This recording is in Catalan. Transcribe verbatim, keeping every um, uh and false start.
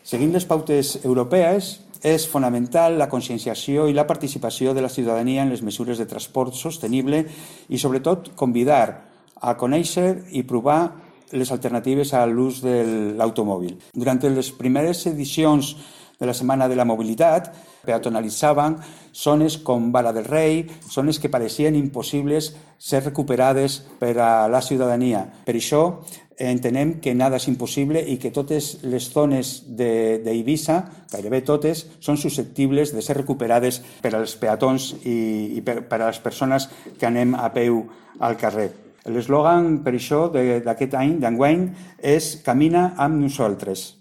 Seguint les pautes europees, és fonamental la conscienciació i la participació de la ciutadania en les mesures de transport sostenible i, sobretot, convidar a conèixer i provar les alternatives a l'ús de l'automòbil. Durant les primeres edicions de la Setmana de la Mobilitat, peatonalitzaven zones com Vara del Rei, zones que pareixien impossibles ser recuperades per a la ciutadania. Per això entenem que nada és impossible i que totes les zones d'Eivissa, gairebé totes, són susceptibles de ser recuperades per als peatons i per a les persones que anem a peu al carrer. L'eslògan per això d'aquest any, d'enguany, és Camina amb nosaltres.